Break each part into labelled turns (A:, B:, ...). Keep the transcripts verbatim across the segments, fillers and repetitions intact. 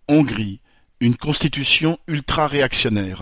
A: Hongrie, une constitution ultra-réactionnaire.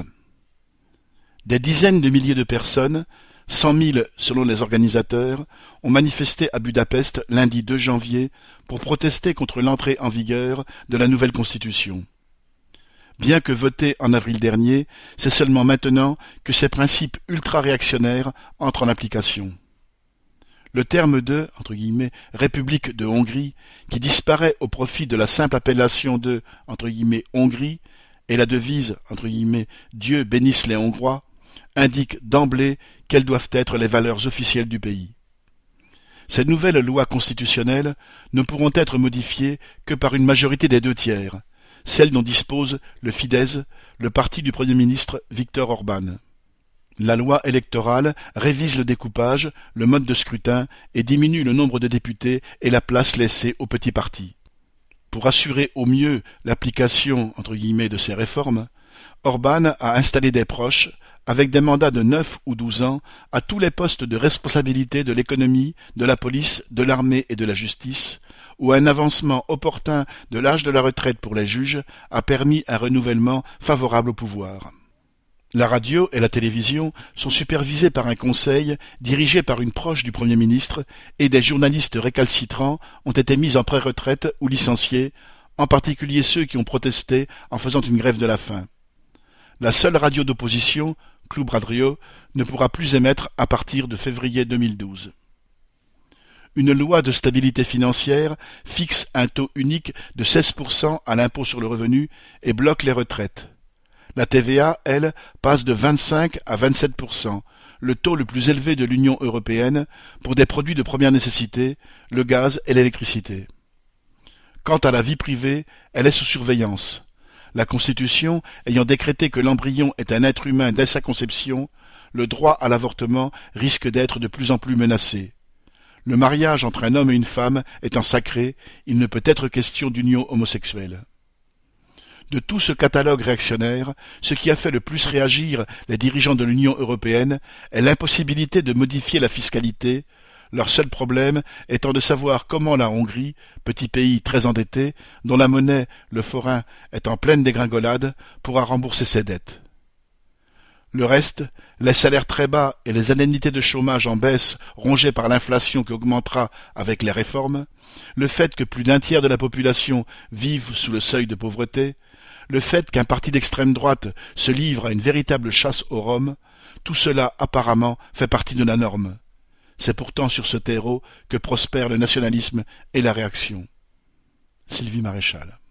A: Des dizaines de milliers de personnes, cent mille selon les organisateurs, ont manifesté à Budapest lundi deux janvier pour protester contre l'entrée en vigueur de la nouvelle constitution. Bien que votée en avril dernier, c'est seulement maintenant que ces principes ultra-réactionnaires entrent en application. Le terme de entre guillemets, « République de Hongrie », qui disparaît au profit de la simple appellation de entre guillemets, « Hongrie » et la devise entre guillemets, « Dieu bénisse les Hongrois », indique d'emblée quelles doivent être les valeurs officielles du pays. Ces nouvelles lois constitutionnelles ne pourront être modifiées que par une majorité des deux tiers, celle dont dispose le Fidesz, le parti du Premier ministre Viktor Orban. La loi électorale révise le découpage, le mode de scrutin et diminue le nombre de députés et la place laissée aux petits partis. Pour assurer au mieux l'application entre guillemets de ces réformes, Orban a installé des proches, avec des mandats de neuf ou douze ans, à tous les postes de responsabilité de l'économie, de la police, de l'armée et de la justice, où un avancement opportun de l'âge de la retraite pour les juges a permis un renouvellement favorable au pouvoir. La radio et la télévision sont supervisées par un conseil dirigé par une proche du Premier ministre et des journalistes récalcitrants ont été mis en pré-retraite ou licenciés, en particulier ceux qui ont protesté en faisant une grève de la faim. La seule radio d'opposition, Klub Radio, ne pourra plus émettre à partir de février deux mille douze. Une loi de stabilité financière fixe un taux unique de seize pour cent à l'impôt sur le revenu et bloque les retraites. La T V A, elle, passe de vingt-cinq à vingt-sept pour cent, le taux le plus élevé de l'Union européenne pour des produits de première nécessité, le gaz et l'électricité. Quant à la vie privée, elle est sous surveillance. La Constitution ayant décrété que l'embryon est un être humain dès sa conception, le droit à l'avortement risque d'être de plus en plus menacé. Le mariage entre un homme et une femme étant sacré, il ne peut être question d'union homosexuelle. De tout ce catalogue réactionnaire, ce qui a fait le plus réagir les dirigeants de l'Union européenne est l'impossibilité de modifier la fiscalité, leur seul problème étant de savoir comment la Hongrie, petit pays très endetté, dont la monnaie, le forin, est en pleine dégringolade, pourra rembourser ses dettes. Le reste, les salaires très bas et les indemnités de chômage en baisse rongées par l'inflation qui augmentera avec les réformes, le fait que plus d'un tiers de la population vive sous le seuil de pauvreté, le fait qu'un parti d'extrême droite se livre à une véritable chasse aux Roms, tout cela apparemment fait partie de la norme. C'est pourtant sur ce terreau que prospèrent le nationalisme et la réaction. Sylvie Maréchal.